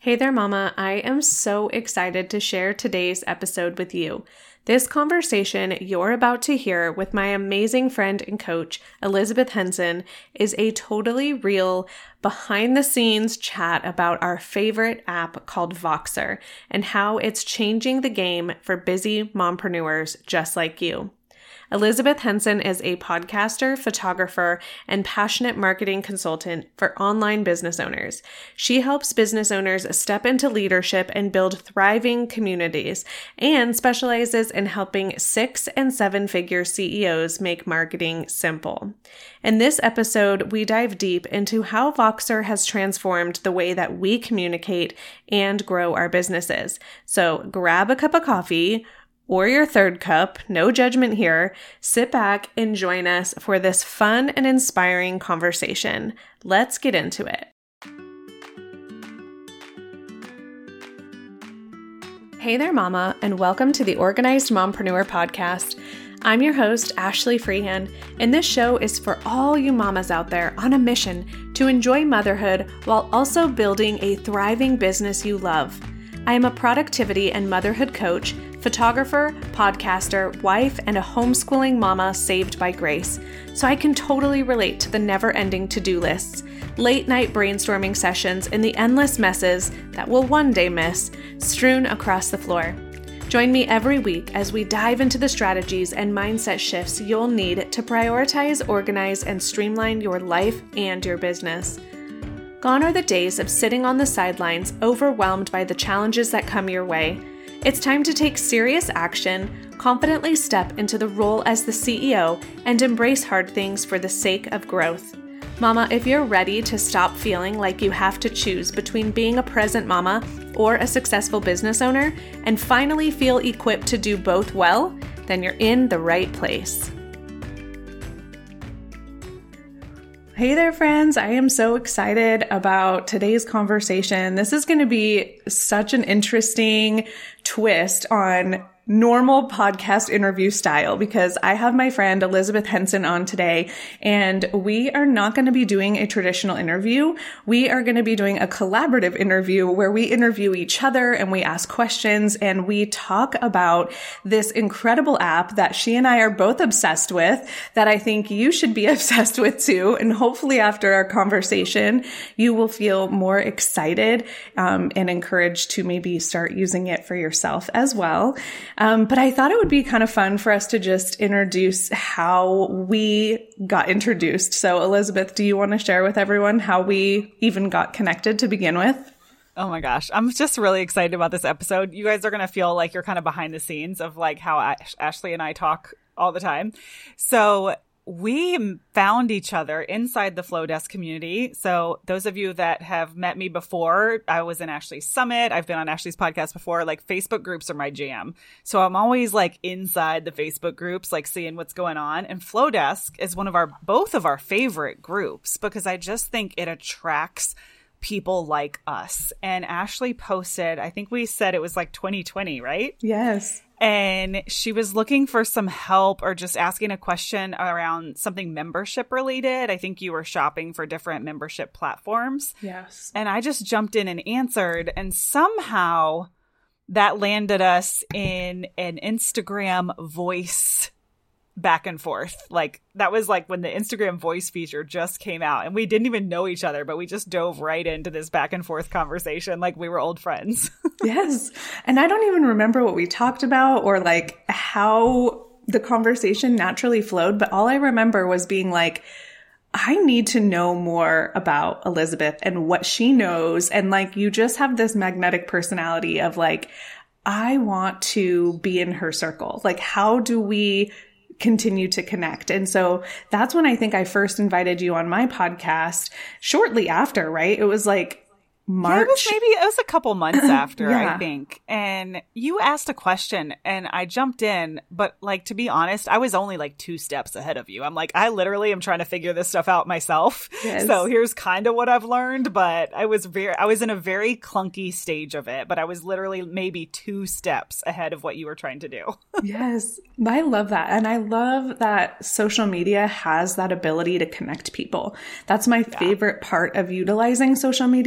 Hey there, Mama. I am so excited to share today's episode with you. This conversation you're about to hear with my amazing friend and coach, Elizabeth Henson, is a totally real, behind-the-scenes chat about our favorite app called Voxer and how it's changing the game for busy mompreneurs just like you. Elizabeth Henson is a podcaster, photographer, and passionate marketing consultant for online business owners. She helps business owners step into leadership and build thriving communities, and specializes in helping 6- and 7-figure CEOs make marketing simple. In this episode, we dive deep into how Voxer has transformed the way that we communicate and grow our businesses. So grab a cup of coffee, or your third cup, no judgment here. Sit back and join us for this fun and inspiring conversation. Let's get into it. Hey there, Mama, and welcome to the Organized Mompreneur Podcast. I'm your host, Ashley Freehand, and this show is for all you mamas out there on a mission to enjoy motherhood while also building a thriving business you love. I am a productivity and motherhood coach, photographer, podcaster, wife, and a homeschooling mama saved by grace. So I can totally relate to the never-ending to-do lists, late-night brainstorming sessions, and the endless messes that we'll one day miss strewn across the floor. Join me every week as we dive into the strategies and mindset shifts you'll need to prioritize, organize, and streamline your life and your business. Gone are the days of sitting on the sidelines, overwhelmed by the challenges that come your way. It's time to take serious action, confidently step into the role as the CEO, and embrace hard things for the sake of growth. Mama, if you're ready to stop feeling like you have to choose between being a present mama or a successful business owner, and finally feel equipped to do both well, then you're in the right place. Hey there, friends. I am so excited about today's conversation. This is going to be such an interesting twist on normal podcast interview style because I have my friend Elizabeth Henson on today, and we are not going to be doing a traditional interview. We are going to be doing a collaborative interview where we interview each other and we ask questions and we talk about this incredible app that she and I are both obsessed with that I think you should be obsessed with too. And hopefully after our conversation, you will feel more excited and encouraged to maybe start using it for yourself as well. But I thought it would be kind of fun for us to just introduce how we got introduced. So Elizabeth, do you want to share with everyone how we even got connected to begin with? Oh my gosh. I'm just really excited about this episode. You guys are going to feel like you're kind of behind the scenes of like how Ashley and I talk all the time. So we found each other inside the Flowdesk community. So those of you that have met me before, I was in Ashley's Summit. I've been on Ashley's podcast before. Like Facebook groups are my jam. So I'm always like inside the Facebook groups, like seeing what's going on. And Flowdesk is both of our favorite groups because I just think it attracts people like us. And Ashley posted, I think we said it was like 2020, right? Yes. And she was looking for some help or just asking a question around something membership related. I think you were shopping for different membership platforms. Yes. And I just jumped in and answered. And somehow that landed us in an Instagram voice back and forth. Like that was like when the Instagram voice feature just came out and we didn't even know each other, but we just dove right into this back and forth conversation like we were old friends. Yes. And I don't even remember what we talked about or like how the conversation naturally flowed, but all I remember was being like, I need to know more about Elizabeth and what she knows. And like, you just have this magnetic personality of like, I want to be in her circle. Like, how do we continue to connect? And so that's when I think I first invited you on my podcast shortly after, right? It was like March. Yeah, it was a couple months after, Yeah. I think. And you asked a question and I jumped in, but like, to be honest, I was only like 2 steps ahead of you. I'm like, I literally am trying to figure this stuff out myself. Yes. So here's kind of what I've learned, but I was in a very clunky stage of it, but I was literally maybe 2 steps ahead of what you were trying to do. Yes. I love that. And I love that social media has that ability to connect people. That's my favorite part of utilizing social media is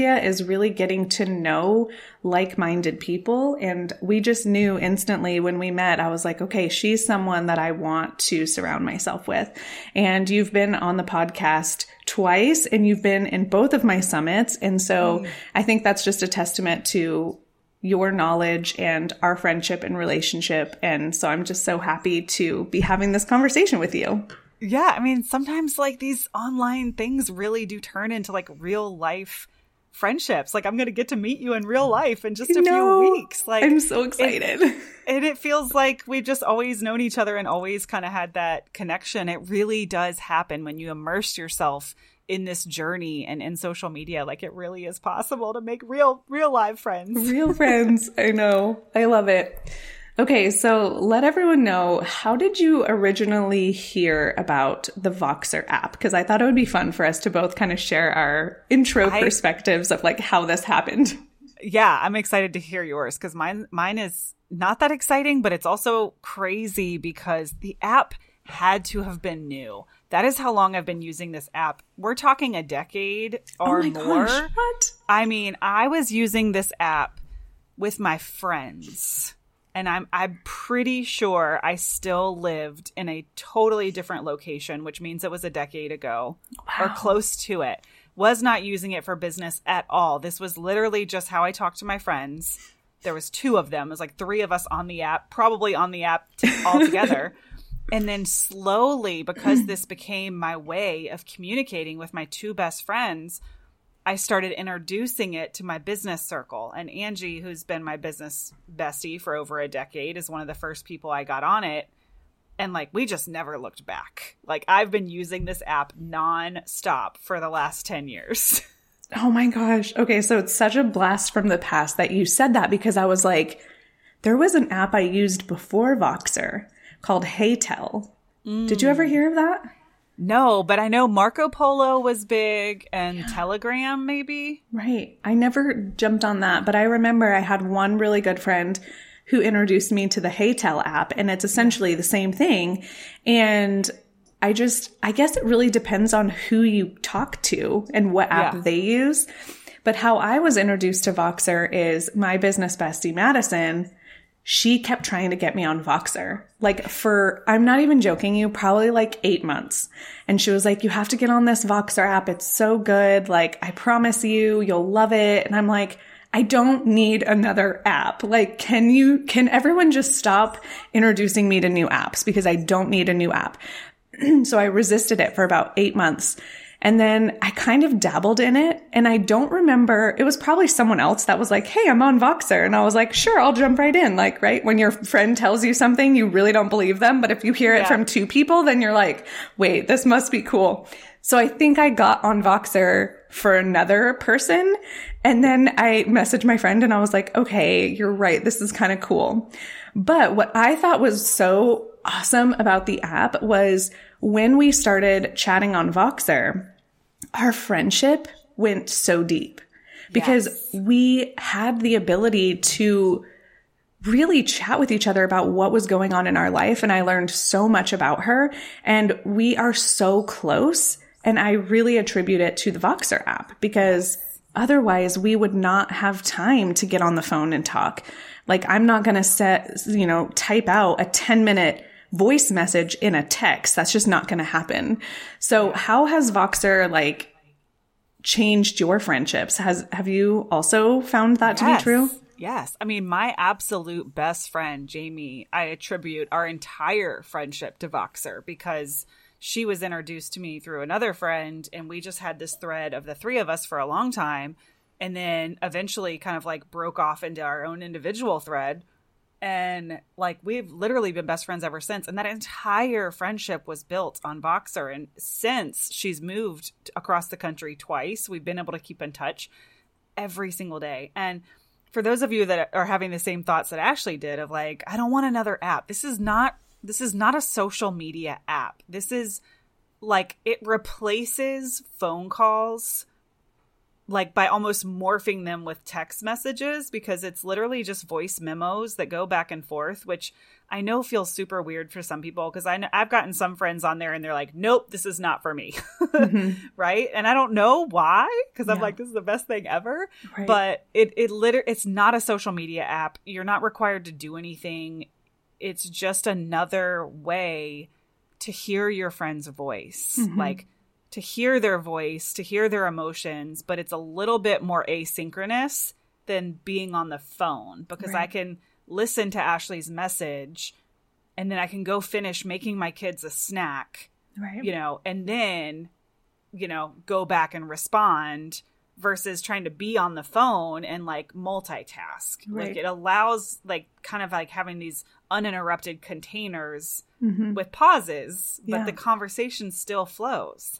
really getting to know like-minded people. And we just knew instantly when we met, I was like, okay, she's someone that I want to surround myself with. And you've been on the podcast twice and you've been in both of my summits. And so I think that's just a testament to your knowledge and our friendship and relationship. And so I'm just so happy to be having this conversation with you. Yeah. I mean, sometimes like these online things really do turn into like real life friendships. Like I'm going to get to meet you in real life in just a few weeks. Like I'm so excited. And it feels like we've just always known each other and always kind of had that connection. It really does happen when you immerse yourself in this journey and in social media. Like it really is possible to make real live friends. Real friends. I know. I love it. Okay, so let everyone know, how did you originally hear about the Voxer app? Because I thought it would be fun for us to both kind of share our intro perspectives of like how this happened. Yeah, I'm excited to hear yours because mine is not that exciting, but it's also crazy because the app had to have been new. That is how long I've been using this app. We're talking a decade or more. Gosh, what? I mean, I was using this app with my friends. And I'm pretty sure I still lived in a totally different location, which means it was a decade ago or close to it. Was not using it for business at all. This was literally just how I talked to my friends. There was 2 of them. It was like 3 of us on the app, probably on the app all together. And then slowly, because this became my way of communicating with my 2 best friends, I started introducing it to my business circle. And Angie, who's been my business bestie for over a decade, is one of the first people I got on it. And like, we just never looked back. Like I've been using this app nonstop for the last 10 years. Oh my gosh. Okay. So it's such a blast from the past that you said that, because I was like, there was an app I used before Voxer called HeyTell. Did you ever hear of that? No, but I know Marco Polo was big and Telegram maybe. Right. I never jumped on that, but I remember I had one really good friend who introduced me to the HeyTell app, and it's essentially the same thing. And I guess it really depends on who you talk to and what app they use. But how I was introduced to Voxer is my business bestie, Madison. She kept trying to get me on Voxer, like for, I'm not even joking you, probably like 8 months. And she was like, you have to get on this Voxer app. It's so good. Like, I promise you'll love it. And I'm like, I don't need another app. Like, can everyone just stop introducing me to new apps, because I don't need a new app. So I resisted it for about 8 months. And then I kind of dabbled in it, and I don't remember, it was probably someone else that was like, hey, I'm on Voxer. And I was like, sure, I'll jump right in. Like, right? When your friend tells you something, you really don't believe them. But if you hear it from 2 people, then you're like, wait, this must be cool. So I think I got on Voxer for another person. And then I messaged my friend and I was like, okay, you're right. This is kind of cool. But what I thought was so awesome about the app was when we started chatting on Voxer, our friendship went so deep because we had the ability to really chat with each other about what was going on in our life. And I learned so much about her, and we are so close. And I really attribute it to the Voxer app, because otherwise we would not have time to get on the phone and talk. Like, I'm not going to type out a 10-minute voice message in a text. That's just not going to happen. So how has Voxer like changed your friendships? Have you also found that to be true? Yes. I mean, my absolute best friend, Jamie, I attribute our entire friendship to Voxer, because she was introduced to me through another friend, and we just had this thread of the 3 of us for a long time. And then eventually kind of like broke off into our own individual thread. And like, we've literally been best friends ever since. And that entire friendship was built on Voxer. And since she's moved across the country twice, we've been able to keep in touch every single day. And for those of you that are having the same thoughts that Ashley did of like, I don't want another app. This is not a social media app. This is like, it replaces phone calls like by almost morphing them with text messages, because it's literally just voice memos that go back and forth, which I know feels super weird for some people, because I've gotten some friends on there and they're like, nope, this is not for me. Right. And I don't know why, because I'm like, this is the best thing ever. Right. But it's not a social media app. You're not required to do anything. It's just another way to hear your friend's voice, like to hear their voice, to hear their emotions, but it's a little bit more asynchronous than being on the phone, because I can listen to Ashley's message and then I can go finish making my kids a snack, you know, and then, you know, go back and respond, versus trying to be on the phone and like multitask. Like it allows like kind of like having these uninterrupted containers with pauses, but the conversation still flows.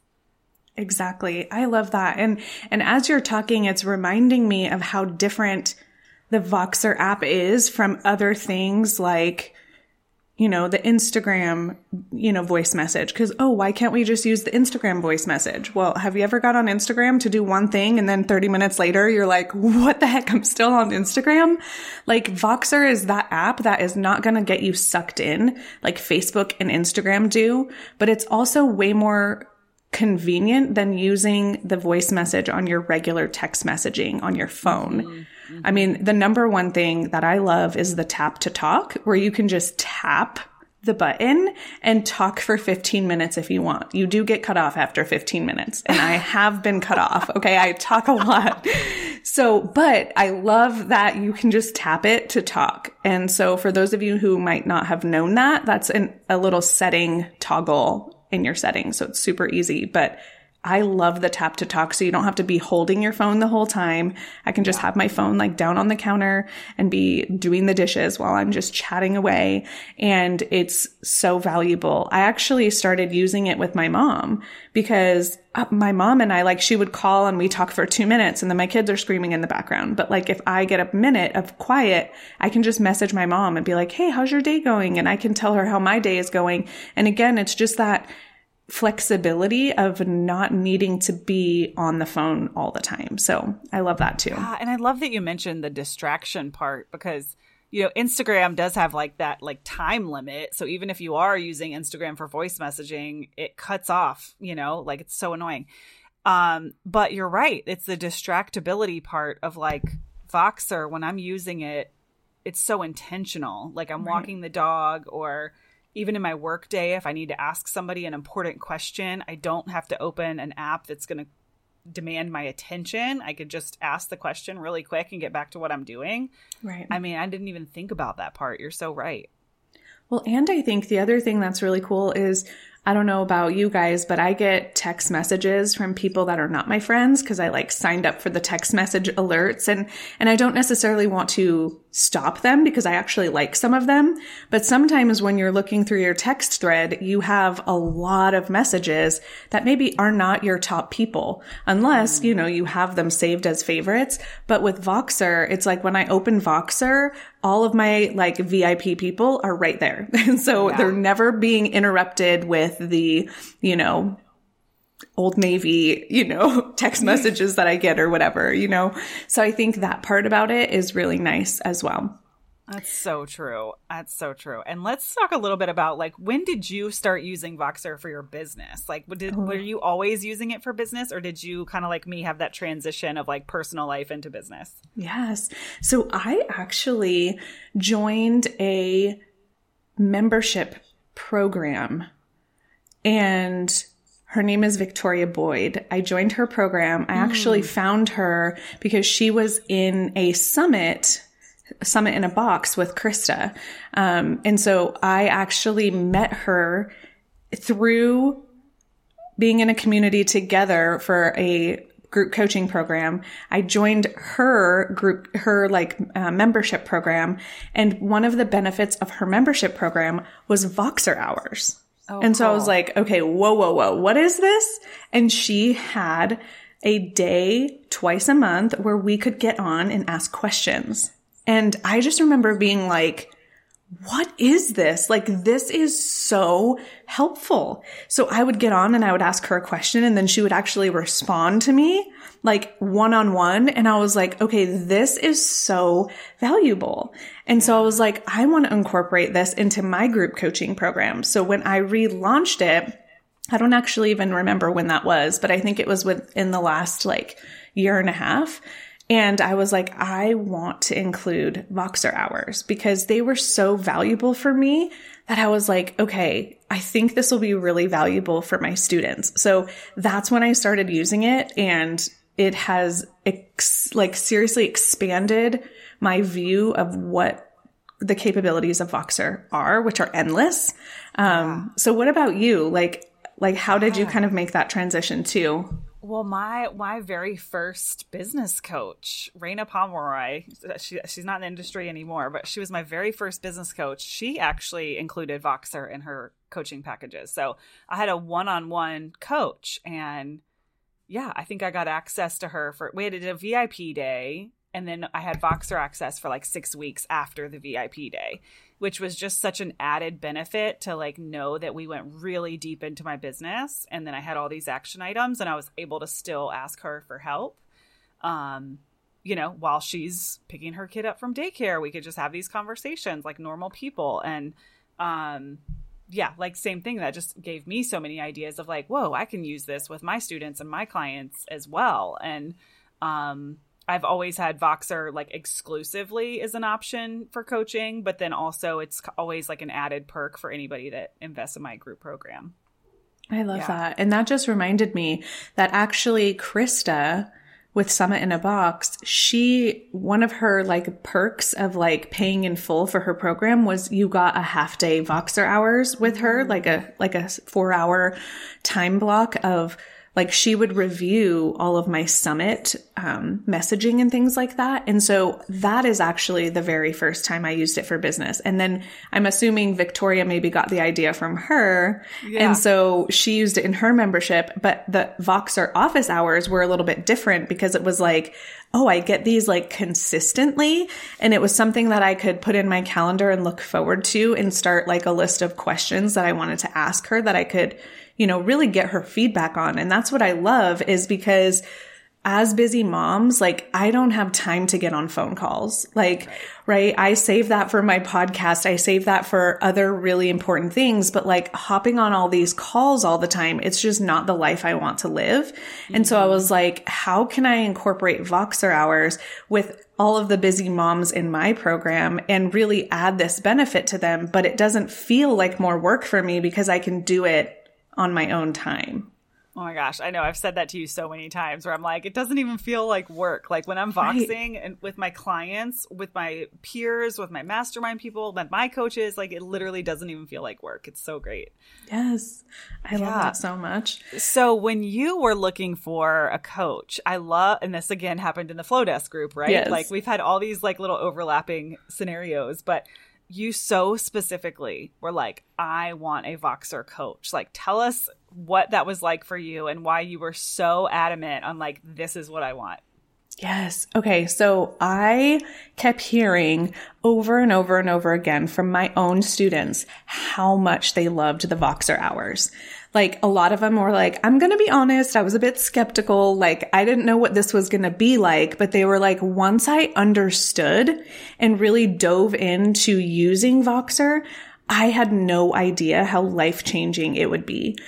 Exactly. I love that. And as you're talking, it's reminding me of how different the Voxer app is from other things like, you know, the Instagram, you know, voice message. Because, why can't we just use the Instagram voice message? Well, have you ever got on Instagram to do one thing and then 30 minutes later, you're like, what the heck? I'm still on Instagram. Like Voxer is that app that is not going to get you sucked in like Facebook and Instagram do, but it's also way more convenient than using the voice message on your regular text messaging on your phone. I mean, the number one thing that I love is the tap to talk, where you can just tap the button and talk for 15 minutes if you want. You do get cut off after 15 minutes, and I have been cut off. Okay. I talk a lot. So, but I love that you can just tap it to talk. And so for those of you who might not have known that, that's a little setting toggle in your settings. So it's super easy, but I love the tap to talk. So you don't have to be holding your phone the whole time. I can just have my phone like down on the counter and be doing the dishes while I'm just chatting away. And it's so valuable. I actually started using it with my mom, because my mom and I, like, she would call and we talk for 2 minutes and then my kids are screaming in the background. But like, if I get a minute of quiet, I can just message my mom and be like, hey, how's your day going? And I can tell her how my day is going. And again, it's just that flexibility of not needing to be on the phone all the time. So I love that too. And I love that you mentioned the distraction part, because, you know, Instagram does have like that like time limit. So even if you are using Instagram for voice messaging, it cuts off, you know, like it's so annoying. But you're right. It's the distractibility part of like Voxer. When I'm using it, it's so intentional. Like I'm walking the dog, or even in my work day, if I need to ask somebody an important question, I don't have to open an app that's going to demand my attention. I could just ask the question really quick and get back to what I'm doing. Right. I mean, I didn't even think about that part. You're so right. Well, and I think the other thing that's really cool is, I don't know about you guys, but I get text messages from people that are not my friends, because I like signed up for the text message alerts, and I don't necessarily want to stop them because I actually like some of them. But sometimes when you're looking through your text thread, you have a lot of messages that maybe are not your top people, unless, you know, you have them saved as favorites. But with Voxer, it's like when I open Voxer, all of my like VIP people are right there. And so they're never being interrupted with the, you know, Old Navy, you know, text messages that I get or whatever, you know. So I think that part about it is really nice as well. That's so true. That's so true. And let's talk a little bit about, like, when did you start using Voxer for your business? Like, were you always using it for business, or did you kind of like me have that transition of like personal life into business? Yes. So I actually joined a membership program, and her name is Victoria Boyd. I joined her program. I actually found her because she was in a summit in a box with Krista. And so I actually met her through being in a community together for a group coaching program. I joined her group, membership program. And one of the benefits of her membership program was Voxer hours. And so I was like, okay, whoa, what is this? And she had a day twice a month where we could get on and ask questions. And I just remember being like, what is this? Like, this is so helpful. So I would get on and I would ask her a question, and then she would actually respond to me like one-on-one. And I was like, okay, this is so valuable. And so I was like, I want to incorporate this into my group coaching program. So when I relaunched it, I don't actually even remember when that was, but I think it was within the last like year and a half. And I was like, I want to include Voxer hours because they were so valuable for me that I was like, okay, I think this will be really valuable for my students. So that's when I started using it, and it has seriously expanded my view of what the capabilities of Voxer are, which are endless. So what about you? Like how did you kind of make that transition too? Well, my very first business coach, Raina Pomeroy, she's not in the industry anymore, but she was my very first business coach. She actually included Voxer in her coaching packages. So I had a one-on-one coach, and yeah, I think I got access to her we had a VIP day, and then I had Voxer access for like 6 weeks after the VIP day, which was just such an added benefit to like know that we went really deep into my business. And then I had all these action items, and I was able to still ask her for help. While she's picking her kid up from daycare, we could just have these conversations like normal people. And, same thing, that just gave me so many ideas of like, whoa, I can use this with my students and my clients as well. And, I've always had Voxer like exclusively as an option for coaching, but then also it's always like an added perk for anybody that invests in my group program. I love that. And that just reminded me that actually Krista with Summit in a Box, one of her like perks of like paying in full for her program was you got a half day Voxer hours with her, like a 4-hour time block of like she would review all of my Summit messaging and things like that. And so that is actually the very first time I used it for business. And then I'm assuming Victoria maybe got the idea from her. Yeah. And so she used it in her membership. But the Voxer office hours were a little bit different because it was like, oh, I get these like consistently. And it was something that I could put in my calendar and look forward to and start like a list of questions that I wanted to ask her that I could, really get her feedback on. And that's what I love, is because as busy moms, like I don't have time to get on phone calls. Like, right. I save that for my podcast. I save that for other really important things, but like hopping on all these calls all the time, it's just not the life I want to live. Mm-hmm. And so I was like, how can I incorporate Voxer hours with all of the busy moms in my program and really add this benefit to them? But it doesn't feel like more work for me because I can do it on my own time. Oh my gosh. I know. I've said that to you so many times where I'm like, it doesn't even feel like work. Like when I'm Voxing and with my clients, with my peers, with my mastermind people, with my coaches, like it literally doesn't even feel like work. It's so great. Yes. I love that so much. So when you were looking for a coach, and this again happened in the Flow Desk group, right? Yes. Like we've had all these like little overlapping scenarios, but you so specifically were like, I want a Voxer coach. Like, tell us what that was like for you and why you were so adamant on like, this is what I want. Yes. Okay. So I kept hearing over and over and over again from my own students how much they loved the Voxer hours. Like a lot of them were like, I'm going to be honest, I was a bit skeptical. Like I didn't know what this was going to be like, but they were like, once I understood and really dove into using Voxer, I had no idea how life-changing it would be.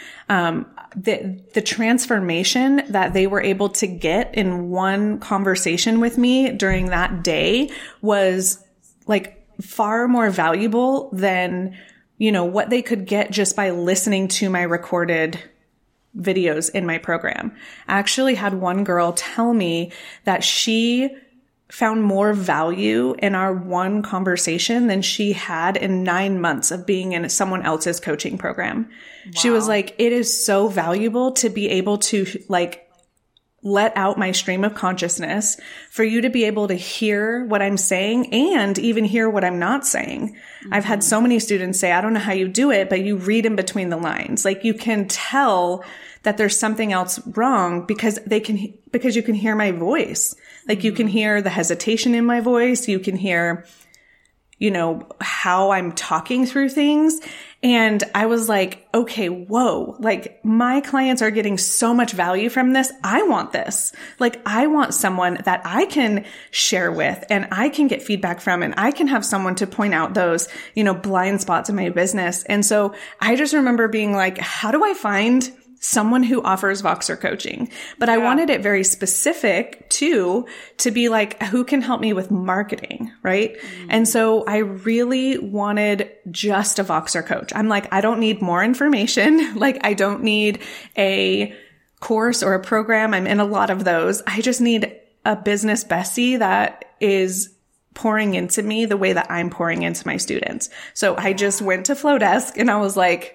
The transformation that they were able to get in one conversation with me during that day was like far more valuable than, what they could get just by listening to my recorded videos in my program. I actually had one girl tell me that she found more value in our one conversation than she had in 9 months of being in someone else's coaching program. Wow. She was like, it is so valuable to be able to like let out my stream of consciousness for you to be able to hear what I'm saying and even hear what I'm not saying. Mm-hmm. I've had so many students say, I don't know how you do it, but you read in between the lines. Like you can tell that there's something else wrong because you can hear my voice. Like you can hear the hesitation in my voice. You can hear how I'm talking through things. And I was like, okay, whoa, like my clients are getting so much value from this. I want this. Like I want someone that I can share with and I can get feedback from, and I can have someone to point out those, blind spots in my business. And so I just remember being like, how do I find someone who offers Voxer coaching? But I wanted it very specific too, to be like, who can help me with marketing, right? And so I really wanted just a Voxer coach. I'm like, I don't need more information. Like I don't need a course or a program. I'm in a lot of those. I just need a business bestie that is pouring into me the way that I'm pouring into my students. So I just went to Flowdesk and I was like,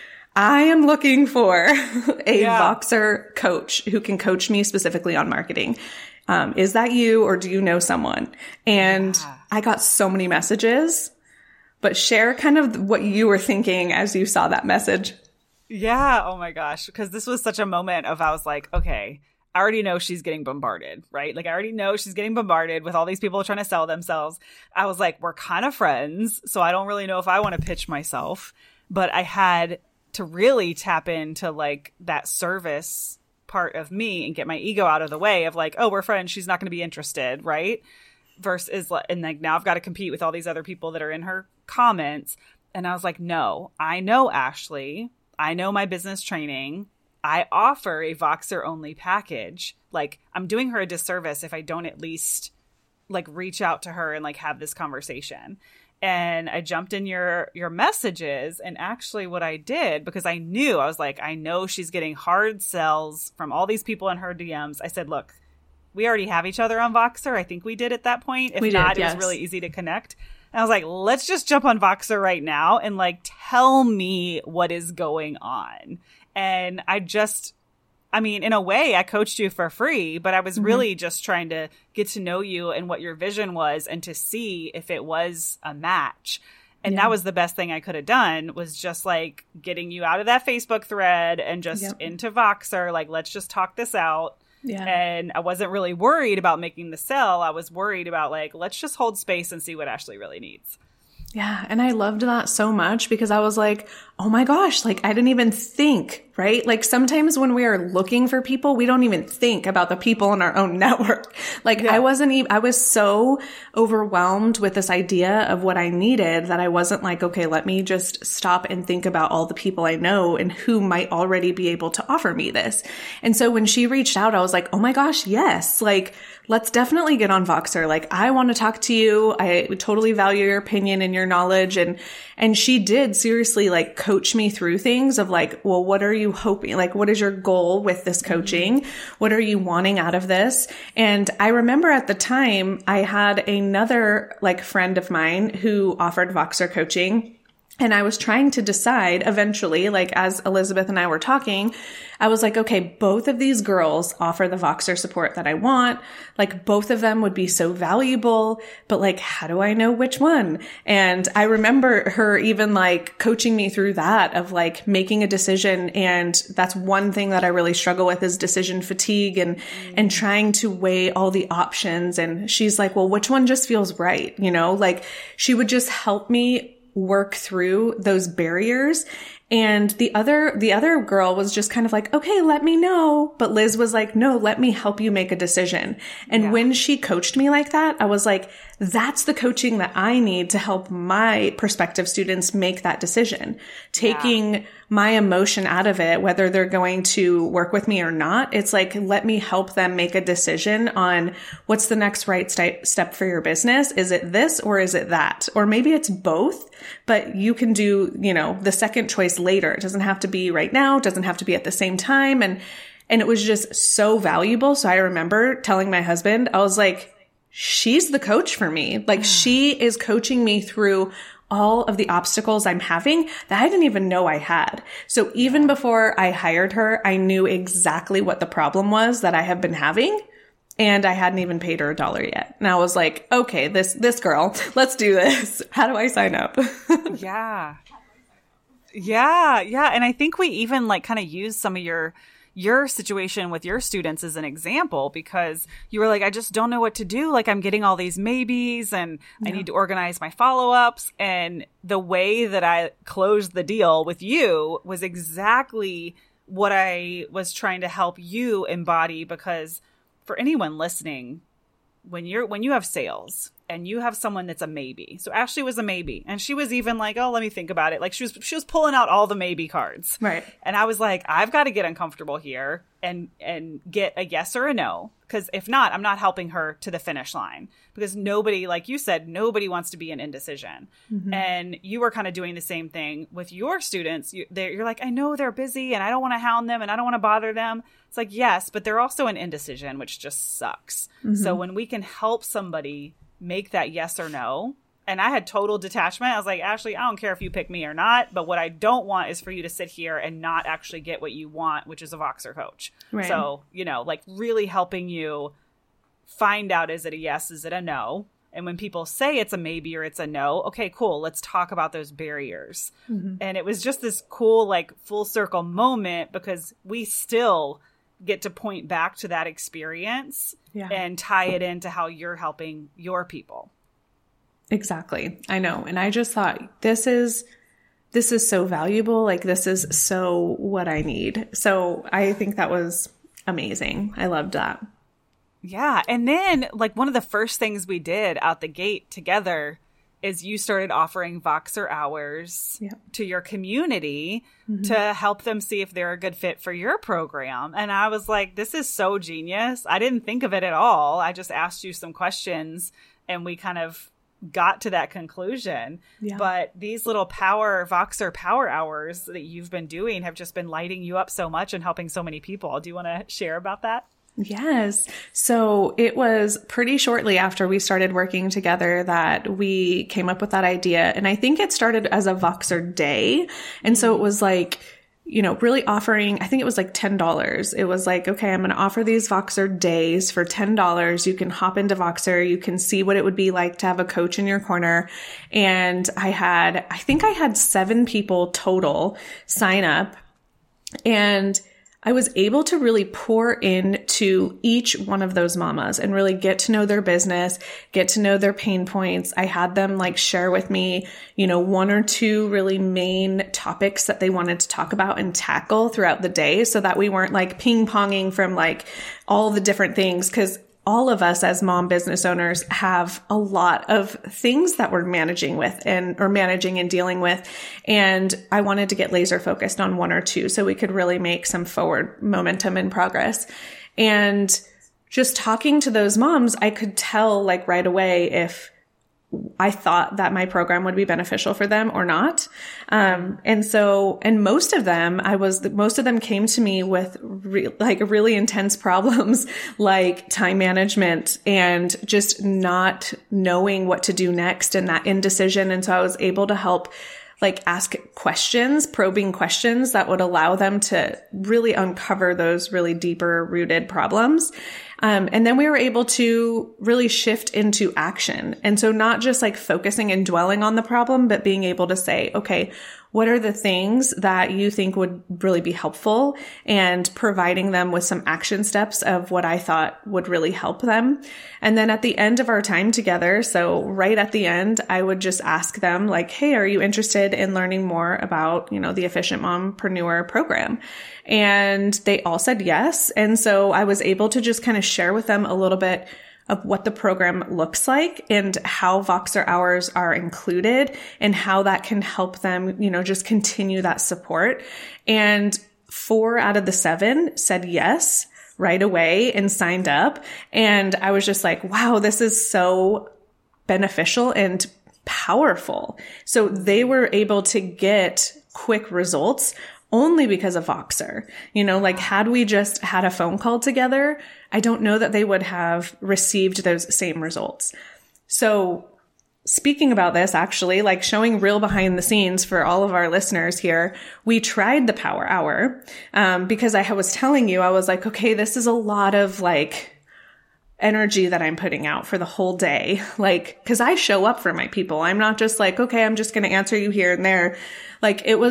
I am looking for a Voxer coach who can coach me specifically on marketing. Is that you, or do you know someone? And I got so many messages, but share kind of what you were thinking as you saw that message. Yeah. Oh my gosh. Because this was such a moment of, I was like, okay, I already know she's getting bombarded, right? Like I already know she's getting bombarded with all these people trying to sell themselves. I was like, we're kind of friends, so I don't really know if I want to pitch myself, but I had to really tap into like that service part of me and get my ego out of the way of like, oh, we're friends, she's not going to be interested, right? Versus, and like now I've got to compete with all these other people that are in her comments. And I was like, no, I know Ashley, I know my business training, I offer a Voxer only package. Like I'm doing her a disservice if I don't at least like reach out to her and like have this conversation. And I jumped in your messages, and actually what I did, because I was like, I know she's getting hard sells from all these people in her DMs. I said, look, we already have each other on Voxer. I think we did at that point. If not, it was really easy to connect. And I was like, let's just jump on Voxer right now and like, tell me what is going on. And in a way, I coached you for free, but I was really just trying to get to know you and what your vision was and to see if it was a match. And that was the best thing I could have done, was just like getting you out of that Facebook thread and just into Voxer. Like, let's just talk this out. Yeah. And I wasn't really worried about making the sell. I was worried about like, let's just hold space and see what Ashley really needs. Yeah. And I loved that so much because I was like, oh my gosh, like I didn't even think, right? Like sometimes when we are looking for people, we don't even think about the people in our own network. Like I was so overwhelmed with this idea of what I needed that I wasn't like, okay, let me just stop and think about all the people I know and who might already be able to offer me this. And so when she reached out, I was like, oh my gosh, yes. Like, let's definitely get on Voxer. Like, I want to talk to you. I totally value your opinion and your knowledge. And she did seriously like coach me through things of like, well, what are you hoping? Like, what is your goal with this coaching? What are you wanting out of this? And I remember at the time I had another like friend of mine who offered Voxer coaching. And I was trying to decide eventually, like as Elizabeth and I were talking, I was like, okay, both of these girls offer the Voxer support that I want. Like both of them would be so valuable, but like, how do I know which one? And I remember her even like coaching me through that of like making a decision. And that's one thing that I really struggle with is decision fatigue and trying to weigh all the options. And she's like, well, which one just feels right? Like she would just help me work through those barriers. And the other girl was just kind of like, okay, let me know. But Liz was like, no, let me help you make a decision. And when she coached me like that, I was like, that's the coaching that I need to help my prospective students make that decision. Taking my emotion out of it, whether they're going to work with me or not. It's like, let me help them make a decision on what's the next right step for your business. Is it this or is it that? Or maybe it's both, but you can do, the second choice later. It doesn't have to be right now. It doesn't have to be at the same time. And it was just so valuable. So I remember telling my husband, I was like, she's the coach for me. Like she is coaching me through all of the obstacles I'm having that I didn't even know I had. So even before I hired her, I knew exactly what the problem was that I have been having. And I hadn't even paid her $1 yet. And I was like, okay, this girl, let's do this. How do I sign up? Yeah. And I think we even like kind of used some of your your situation with your students as an example, because you were like, I just don't know what to do. Like, I'm getting all these maybes and I need to organize my follow-ups. And the way that I closed the deal with you was exactly what I was trying to help you embody. Because for anyone listening, when you have sales and you have someone that's a maybe. So Ashley was a maybe, and she was even like, oh, let me think about it. Like, she was pulling out all the maybe cards. Right. And I was like, I've got to get uncomfortable here and get a yes or a no. Because if not, I'm not helping her to the finish line. Because nobody, like you said, nobody wants to be in indecision. Mm-hmm. And you were kind of doing the same thing with your students. You're like, I know they're busy and I don't want to hound them and I don't want to bother them. It's like, yes, but they're also in indecision, which just sucks. Mm-hmm. So when we can help somebody make that yes or no. And I had total detachment. I was like, Ashley, I don't care if you pick me or not, but what I don't want is for you to sit here and not actually get what you want, which is a Voxer coach. Right. So, like really helping you find out, is it a yes? Is it a no? And when people say it's a maybe or it's a no, okay, cool. Let's talk about those barriers. Mm-hmm. And it was just this cool, like, full circle moment, because we still get to point back to that experience and tie it into how you're helping your people. Exactly. I know. And I just thought, this is so valuable. Like, this is so what I need. So I think that was amazing. I loved that. Yeah. And then, like, one of the first things we did out the gate together is you started offering Voxer hours to your community to help them see if they're a good fit for your program. And I was like, this is so genius. I didn't think of it at all. I just asked you some questions and we kind of got to that conclusion. Yeah. But these little Voxer power hours that you've been doing have just been lighting you up so much and helping so many people. Do you want to share about that? Yes. So it was pretty shortly after we started working together that we came up with that idea. And I think it started as a Voxer day. And so it was like, really offering, I think it was like $10. It was like, okay, I'm going to offer these Voxer days for $10. You can hop into Voxer. You can see what it would be like to have a coach in your corner. And I think I had 7 people total sign up, and I was able to really pour into each one of those mamas and really get to know their business, get to know their pain points. I had them like share with me, 1 or 2 really main topics that they wanted to talk about and tackle throughout the day, so that we weren't like ping-ponging from like all the different things. 'Cause all of us as mom business owners have a lot of things that we're managing and dealing with. And I wanted to get laser focused on 1 or 2 so we could really make some forward momentum and progress. And just talking to those moms, I could tell like right away if I thought that my program would be beneficial for them or not. And most of them came to me with really intense problems, like time management and just not knowing what to do next and that indecision. And so I was able to help like ask questions, probing questions that would allow them to really uncover those really deeper rooted problems. And then we were able to really shift into action. And so not just like focusing and dwelling on the problem, but being able to say, okay, what are the things that you think would really be helpful, and providing them with some action steps of what I thought would really help them. And then at the end of our time together, so right at the end, I would just ask them like, hey, are you interested in learning more about, the Efficient Mompreneur program? And they all said yes. And so I was able to just kind of share with them a little bit of what the program looks like and how Voxer hours are included and how that can help them, just continue that support. And 4 out of the 7 said yes right away and signed up. And I was just like, wow, this is so beneficial and powerful. So they were able to get quick results only because of Voxer. Had we just had a phone call together, I don't know that they would have received those same results. So speaking about this, actually, like showing real behind the scenes for all of our listeners here, we tried the Power Hour, because I was telling you, I was like, okay, this is a lot of like energy that I'm putting out for the whole day. Like, 'cause I show up for my people. I'm not just like, okay, I'm just going to answer you here and there. Like, it was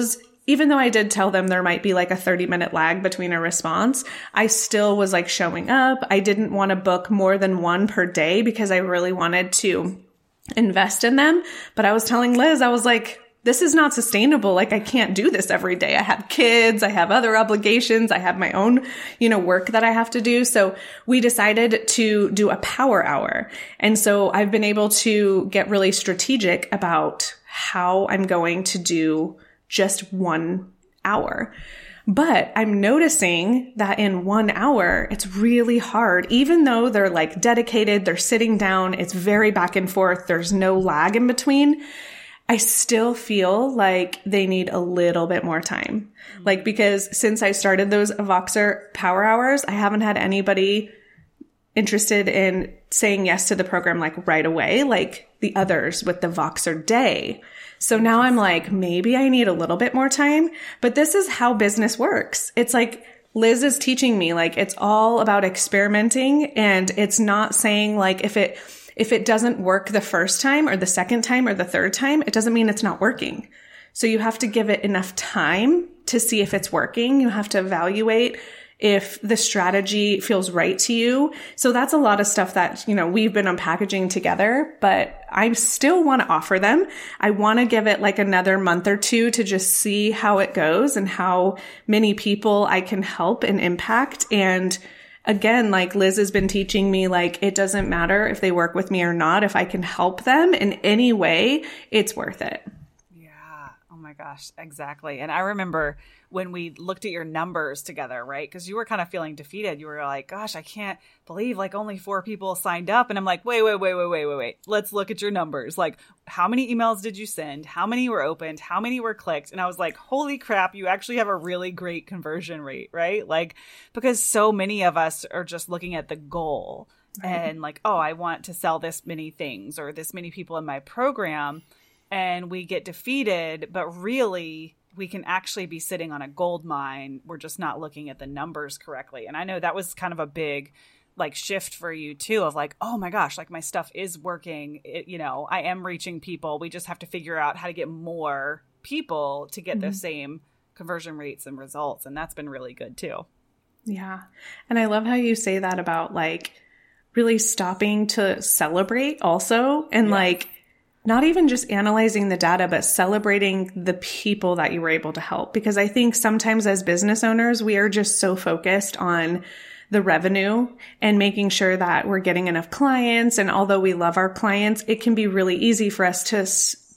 even though I did tell them there might be like a 30-minute lag between a response, I still was like showing up. I didn't want to book more than one per day because I really wanted to invest in them. But I was telling Liz, I was like, this is not sustainable. Like, I can't do this every day. I have kids. I have other obligations. I have my own, work that I have to do. So we decided to do a power hour. And so I've been able to get really strategic about how I'm going to do just 1 hour. But I'm noticing that in 1 hour, it's really hard. Even though they're like dedicated, they're sitting down, it's very back and forth. There's no lag in between. I still feel like they need a little bit more time. Like, because since I started those Voxer power hours, I haven't had anybody interested in saying yes to the program like right away, like the others with the Voxer day. So now I'm like, maybe I need a little bit more time, but this is how business works. It's like Liz is teaching me, like, it's all about experimenting, and it's not saying like if it doesn't work the first time or the second time or the third time, it doesn't mean it's not working. So you have to give it enough time to see if it's working. You have to evaluate if the strategy feels right to you. So that's a lot of stuff that, we've been unpackaging together, but I still want to offer them. I want to give it like another month or two to just see how it goes and how many people I can help and impact. And again, like Liz has been teaching me, like, it doesn't matter if they work with me or not. If I can help them in any way, it's worth it. Yeah. Oh my gosh. Exactly. And I remember when we looked at your numbers together, right? Because you were kind of feeling defeated. You were like, gosh, I can't believe like only 4 people signed up. And I'm like, wait. Let's look at your numbers. Like, how many emails did you send? How many were opened? How many were clicked? And I was like, holy crap, you actually have a really great conversion rate, right? Like, because so many of us are just looking at the goal and like, oh, I want to sell this many things or this many people in my program. And we get defeated, but really we can actually be sitting on a gold mine. We're just not looking at the numbers correctly. And I know that was kind of a big like shift for you too, of like, oh my gosh, like my stuff is working. I am reaching people. We just have to figure out how to get more people to get the same conversion rates and results. And that's been really good too. Yeah. And I love how you say that about like really stopping to celebrate also. And like, not even just analyzing the data, but celebrating the people that you were able to help. Because I think sometimes as business owners, we are just so focused on the revenue and making sure that we're getting enough clients. And although we love our clients, it can be really easy for us to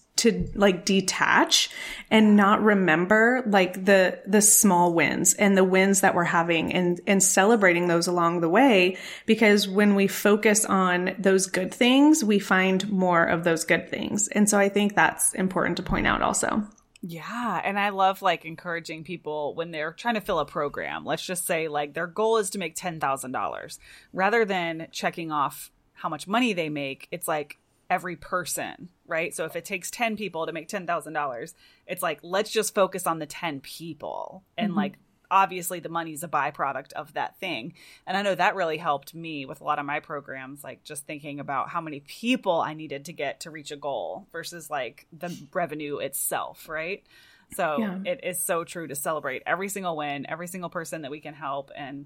like detach and not remember like the small wins and the wins that we're having and celebrating those along the way. Because when we focus on those good things, we find more of those good things. And so I think that's important to point out also. Yeah. And I love like encouraging people when they're trying to fill a program. Let's just say like their goal is to make $10,000 rather than checking off how much money they make. It's like every person, right? So if it takes 10 people to make $10,000, it's like, let's just focus on the 10 people. And like, obviously the money's a byproduct of that thing. And I know that really helped me with a lot of my programs, like just thinking about how many people I needed to get to reach a goal versus like the revenue itself, right? So It is so true to celebrate every single win, every single person that we can help. And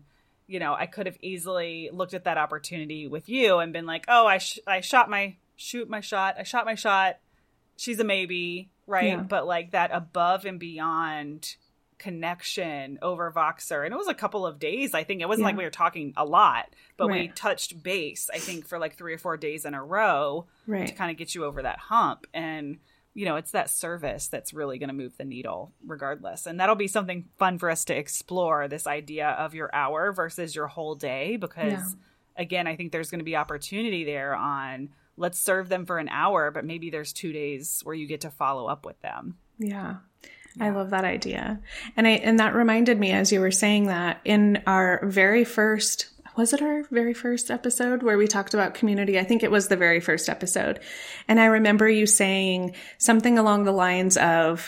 I could have easily looked at that opportunity with you and been like, oh, I shot my shot. She's a maybe, right? Yeah. But like that above and beyond connection over Voxer. And it was a couple of days. I think it wasn't like we were talking a lot, but we touched base, I think, for like 3 or 4 days in a row to kind of get you over that hump. And, it's that service that's really going to move the needle regardless. And that'll be something fun for us to explore, this idea of your hour versus your whole day, because again, I think there's going to be opportunity there on let's serve them for an hour, but maybe there's 2 days where you get to follow up with them. Yeah. I love that idea. And that reminded me as you were saying that in our very first, was it our very first episode where we talked about community? I think it was the very first episode. And I remember you saying something along the lines of,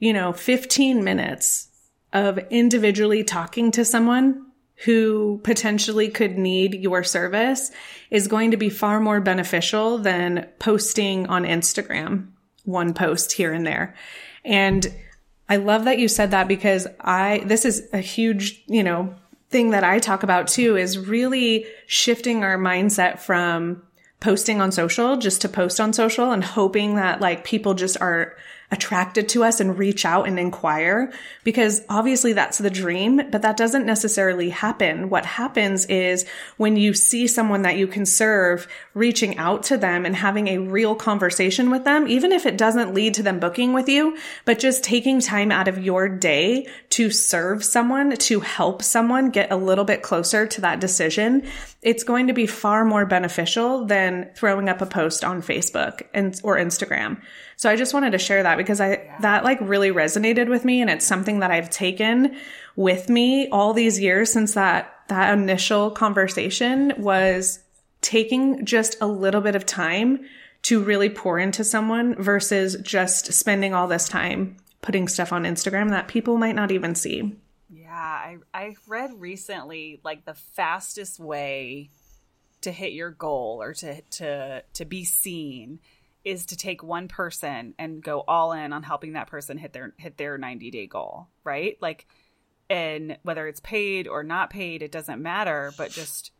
15 minutes of individually talking to someone who potentially could need your service is going to be far more beneficial than posting on Instagram, one post here and there. And I love that you said that, because this is a huge, thing that I talk about too, is really shifting our mindset from posting on social just to post on social and hoping that like people just are attracted to us and reach out and inquire, because obviously that's the dream, but that doesn't necessarily happen. What happens is when you see someone that you can serve, reaching out to them and having a real conversation with them, even if it doesn't lead to them booking with you, but just taking time out of your day to serve someone, to help someone get a little bit closer to that decision, it's going to be far more beneficial than throwing up a post on Facebook or Instagram. So I just wanted to share that, because that like really resonated with me, and it's something that I've taken with me all these years since that initial conversation, was taking just a little bit of time to really pour into someone versus just spending all this time putting stuff on Instagram that people might not even see. Yeah, I read recently like the fastest way to hit your goal or to be seen is to take one person and go all in on helping that person hit their 90-day goal, right? Like, and whether it's paid or not paid, it doesn't matter, but just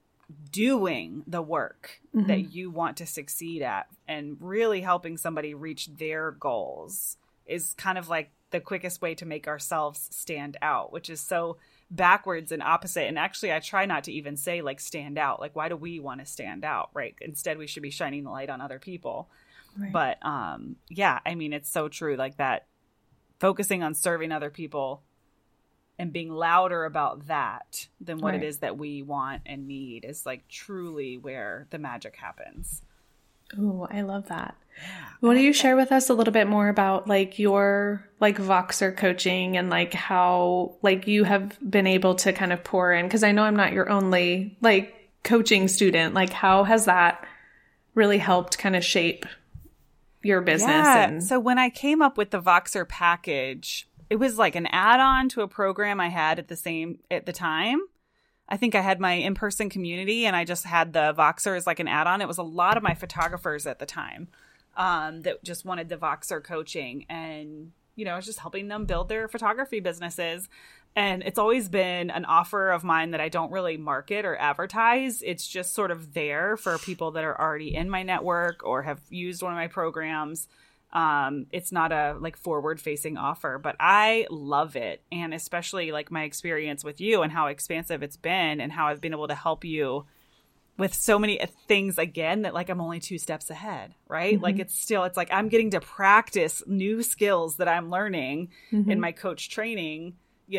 doing the work that you want to succeed at and really helping somebody reach their goals is kind of like the quickest way to make ourselves stand out, which is so backwards and opposite. And actually, I try not to even say like stand out. Like, why do we want to stand out, right? Instead, we should be shining the light on other people. Right. But yeah, I mean, it's so true. Like that, focusing on serving other people and being louder about that than what it is that we want and need is like truly where the magic happens. Oh, I love that. Yeah, want you share with us a little bit more about like your like Voxer coaching and like how like you have been able to kind of pour in? Because I know I'm not your only like coaching student. Like how has that really helped kind of shape your business? Yeah. So when I came up with the Voxer package, it was like an add-on to a program I had at the time. I think I had my in-person community and I just had the Voxer as like an add-on. It was a lot of my photographers at the time that just wanted the Voxer coaching, and, I was just helping them build their photography businesses. And it's always been an offer of mine that I don't really market or advertise. It's just sort of there for people that are already in my network or have used one of my programs. It's not a like forward facing offer, but I love it. And especially like my experience with you and how expansive it's been and how I've been able to help you with so many things again that like I'm only 2 steps ahead, right? Like it's like I'm getting to practice new skills that I'm learning in my coach training,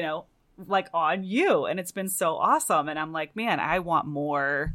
like on you. And it's been so awesome. And I'm like, man, I want more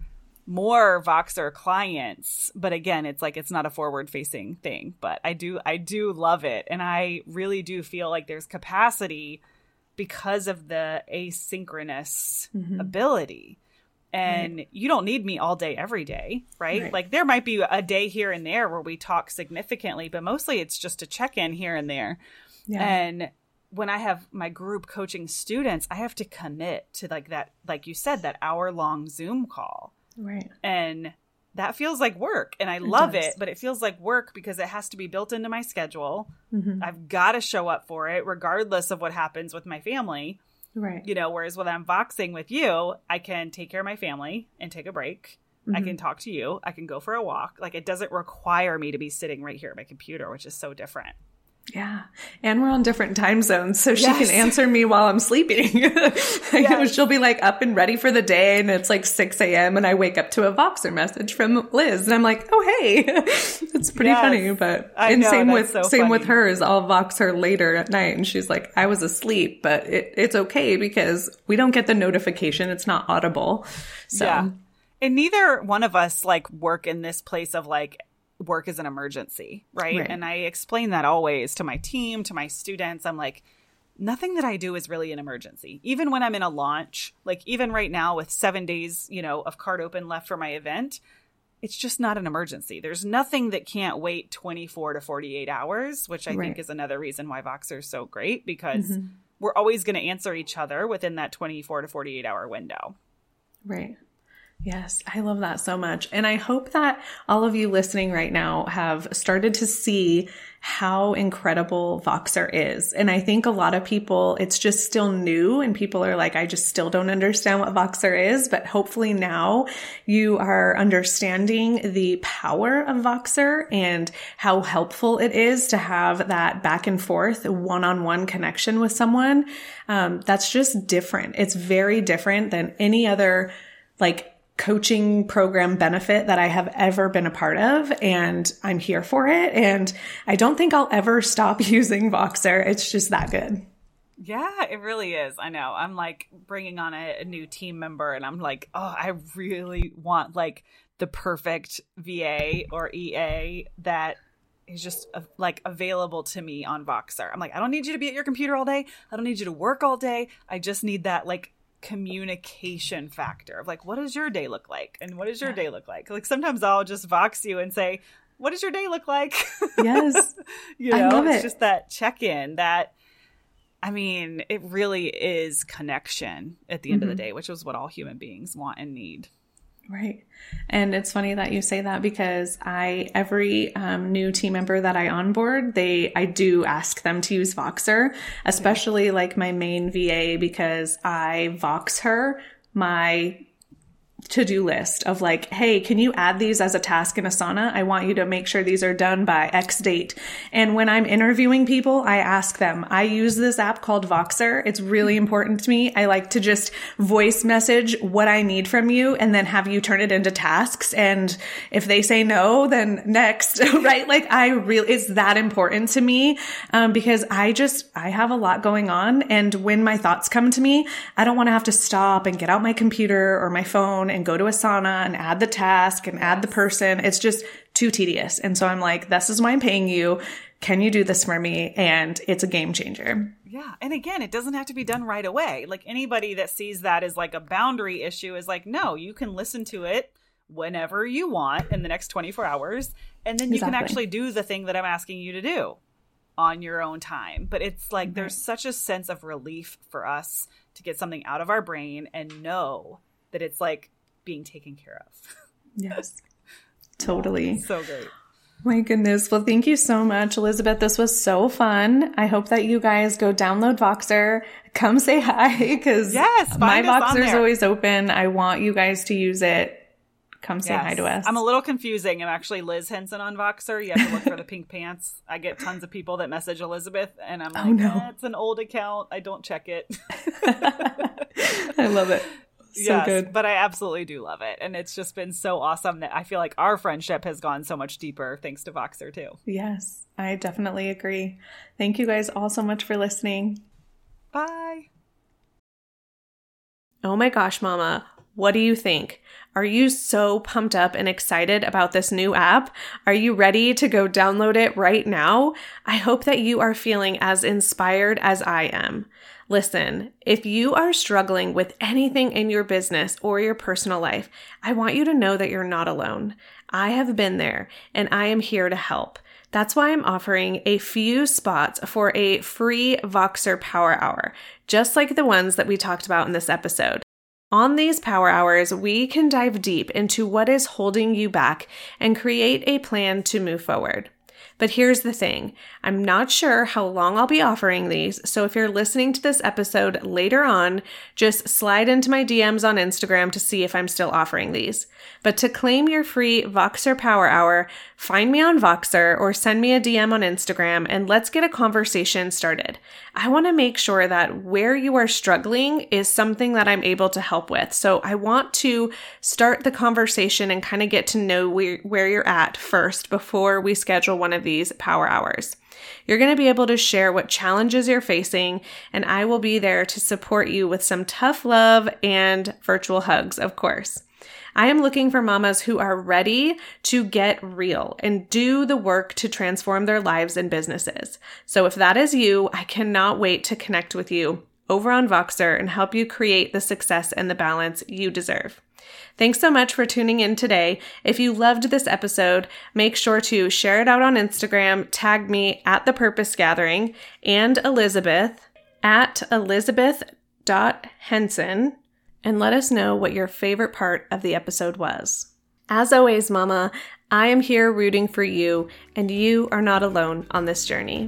Voxer clients. But again, it's like, it's not a forward facing thing, but I do love it. And I really do feel like there's capacity because of the asynchronous ability. And you don't need me all day, every day, right? Like there might be a day here and there where we talk significantly, but mostly it's just a check-in here and there. Yeah. And when I have my group coaching students, I have to commit to like that, like you said, that hour-long Zoom call. Right. And that feels like work. And I love it, but it feels like work because it has to be built into my schedule. I've got to show up for it regardless of what happens with my family. Right. Whereas when I'm Voxing with you, I can take care of my family and take a break. I can talk to you. I can go for a walk. Like it doesn't require me to be sitting right here at my computer, which is so different. Yeah. And we're on different time zones. So she can answer me while I'm sleeping. She'll be like up and ready for the day. And it's like 6 a.m. and I wake up to a Voxer message from Liz. And I'm like, oh, hey, it's pretty funny. But same with hers. I'll Vox her later at night. And she's like, I was asleep, but it's okay because we don't get the notification. It's not audible. So. Yeah. And neither one of us like work in this place of like, work is an emergency, right? And I explain that always to my team, to my students. I'm like, nothing that I do is really an emergency. Even when I'm in a launch, like even right now with 7 days, of card open left for my event, it's just not an emergency. There's nothing that can't wait 24 to 48 hours, which I think is another reason why Voxer is so great, because we're always going to answer each other within that 24 to 48 hour window. Right. Yes, I love that so much. And I hope that all of you listening right now have started to see how incredible Voxer is. And I think a lot of people, it's just still new and people are like, I just still don't understand what Voxer is. But hopefully now you are understanding the power of Voxer and how helpful it is to have that back and forth one-on-one connection with someone. That's just different. It's very different than any other coaching program benefit that I have ever been a part of, and I'm here for it. And I don't think I'll ever stop using Voxer. It's just that good. Yeah, it really is. I know. I'm bringing on a new team member and I'm like, oh, I really want the perfect VA or EA that is just available to me on Voxer. I'm like, I don't need you to be at your computer all day. I don't need you to work all day. I just need that communication factor of what does your day look like? And what does your day look like? Sometimes I'll just Vox you and say, what does your day look like? Yes. I love it. It's just that check-in that, it really is connection at the end of the day, which is what all human beings want and need. Right. And it's funny that you say that because every new team member that I onboard, I do ask them to use Voxer, especially my main VA, because I Vox her my to-do list of hey, can you add these as a task in Asana? I want you to make sure these are done by X date. And when I'm interviewing people, I ask them. I use this app called Voxer. It's really important to me. I like to just voice message what I need from you and then have you turn it into tasks. And if they say no, then next, right? It's that important to me, because I have a lot going on. And when my thoughts come to me, I don't want to have to stop and get out my computer or my phone and go to Asana and add the task and add the person. It's just too tedious. And so I'm like, this is why I'm paying you. Can you do this for me? And it's a game changer. Yeah. And again, it doesn't have to be done right away. Anybody that sees that as a boundary issue is no, you can listen to it whenever you want in the next 24 hours. And then you can actually do the thing that I'm asking you to do on your own time. But it's there's such a sense of relief for us to get something out of our brain and know that it's being taken care of. Yes, totally. So great. My goodness. Well, thank you so much, Elizabeth. This was so fun. I hope that you guys go download Voxer. Come say hi because my Voxer is always open. I want you guys to use it. Come say hi to us. I'm a little confusing. I'm actually Liz Henson on Voxer. You have to look for the pink pants. I get tons of people that message Elizabeth and I'm like, it's an old account. I don't check it. I love it. So good. But I absolutely do love it. And it's just been so awesome that I feel like our friendship has gone so much deeper thanks to Voxer too. Yes, I definitely agree. Thank you guys all so much for listening. Bye. Oh my gosh, Mama. What do you think? Are you so pumped up and excited about this new app? Are you ready to go download it right now? I hope that you are feeling as inspired as I am. Listen, if you are struggling with anything in your business or your personal life, I want you to know that you're not alone. I have been there and I am here to help. That's why I'm offering a few spots for a free Voxer Power Hour, just like the ones that we talked about in this episode. On these power hours, we can dive deep into what is holding you back and create a plan to move forward. But here's the thing, I'm not sure how long I'll be offering these, so if you're listening to this episode later on, just slide into my DMs on Instagram to see if I'm still offering these. But to claim your free Voxer Power Hour, find me on Voxer or send me a DM on Instagram and let's get a conversation started. I want to make sure that where you are struggling is something that I'm able to help with. So I want to start the conversation and kind of get to know where you're at first before we schedule one of these power hours. You're going to be able to share what challenges you're facing, and I will be there to support you with some tough love and virtual hugs, of course. I am looking for mamas who are ready to get real and do the work to transform their lives and businesses. So if that is you, I cannot wait to connect with you over on Voxer and help you create the success and the balance you deserve. Thanks so much for tuning in today. If you loved this episode, make sure to share it out on Instagram, tag me at The Purpose Gathering and Elizabeth at elizabeth.henson. and let us know what your favorite part of the episode was. As always, Mama, I am here rooting for you, and you are not alone on this journey.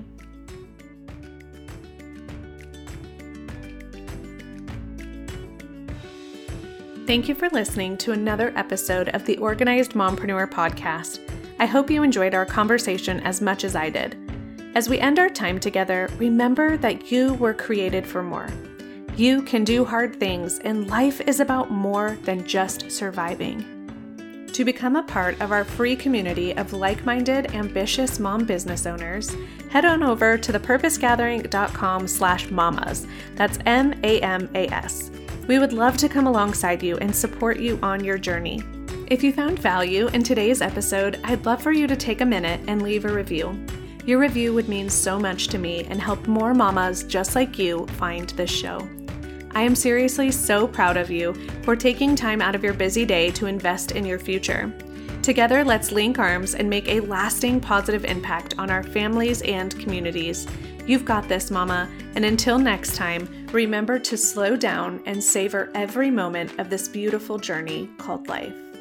Thank you for listening to another episode of the Organized Mompreneur podcast. I hope you enjoyed our conversation as much as I did. As we end our time together, remember that you were created for more. You can do hard things, and life is about more than just surviving. To become a part of our free community of like-minded, ambitious mom business owners, head on over to thepurposegathering.com/mamas. That's MAMAS. We would love to come alongside you and support you on your journey. If you found value in today's episode, I'd love for you to take a minute and leave a review. Your review would mean so much to me and help more mamas just like you find this show. I am seriously so proud of you for taking time out of your busy day to invest in your future. Together, let's link arms and make a lasting positive impact on our families and communities. You've got this, Mama, and until next time, remember to slow down and savor every moment of this beautiful journey called life.